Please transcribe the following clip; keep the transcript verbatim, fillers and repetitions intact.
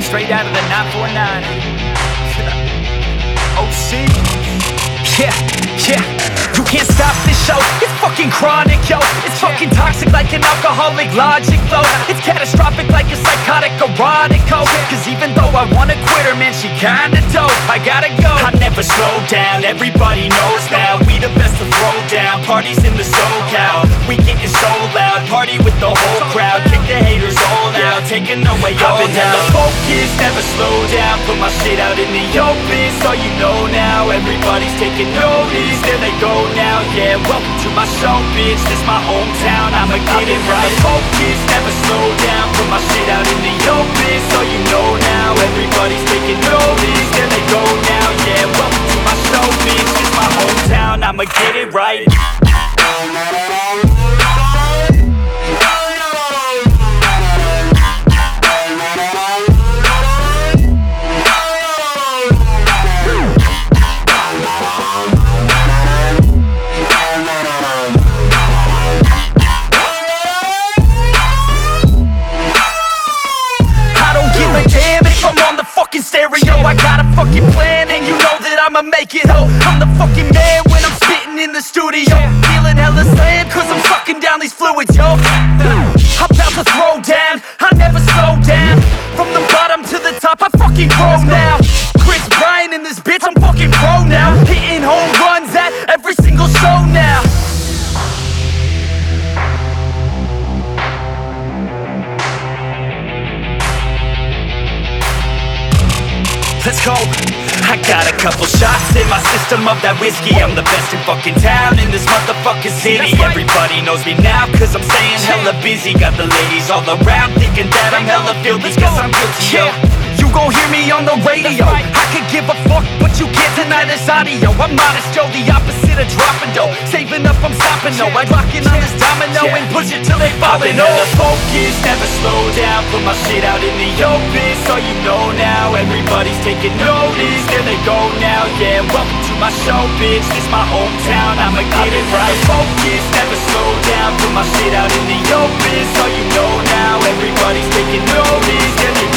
straight out of the nine four nine. O C. Yeah, yeah. You can't stop this show. It's fucking chronic, yo. It's fucking toxic like an alcoholic Logic flow. It's catastrophic like a psychotic erotic code. Cause even though I wanna quit her, man, she kinda dope. I gotta go. I never slow down, everybody knows now. We the best to throw down, parties in the SoCal. We getting so loud, party with the whole crowd. Kick the haters all out, taking away all down. I've been hella focused, never slow down. Put my shit out in the open, so you know now. Everybody's taking notice, there they go now. Yeah, welcome to my show, bitch, this my hometown. I'ma get it right. Focus, never slow down. Put my shit out in the open, so you know now. Everybody's taking notice, there they go now. Yeah, welcome to my show, bitch, this my hometown. I'ma get it right. I got a fucking plan and you know that I'ma make it, ho. I'm the fucking man when I'm spitting in the studio. Feeling hella slammed cause I'm sucking down these fluids, yo. I'm about to throw down, I never slow down. From the bottom to the top, I fucking grow now. Chris Bryant in this bitch, I'm fucking pro now. Hitting home runs at every single show now. Let's go. I got a couple shots in my system of that whiskey. I'm the best in fucking town, in this motherfucking city. Everybody knows me now cause I'm staying hella busy. Got the ladies all around thinking that I'm hella filthy cause I'm guilty, yo. You gon' hear me on the radio. I could give a fuck, but you can't deny this audio. I'm modest, yo, the opposite of dropping dough. Saving up, I'm stopping, no. I lock in on this domino and push it till they fall. I've been hella focused, never slow down. Put my shit out in the open, so you know now. Everybody's taking notice, there they go now. Yeah, welcome to my show, bitch, this my hometown. I'ma get it right. Focus, never slow down. Put my shit out in the open, so you know now. Everybody's taking notice, there they